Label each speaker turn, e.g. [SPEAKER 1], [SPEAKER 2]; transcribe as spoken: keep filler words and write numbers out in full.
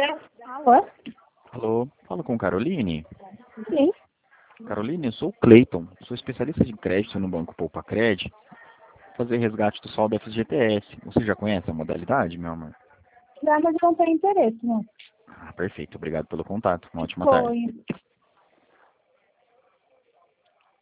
[SPEAKER 1] Alô?
[SPEAKER 2] Alô, falo com Caroline.
[SPEAKER 1] Sim.
[SPEAKER 2] Caroline, eu sou o Cleiton, sou especialista de crédito no Banco Poupa Cred. Fazer resgate do saldo F G T S. Você já conhece a modalidade, meu amor?
[SPEAKER 1] Já, mas eu não tenho interesse, não.
[SPEAKER 2] Ah, perfeito. Obrigado pelo contato. Uma ótima tarde.
[SPEAKER 1] Foi.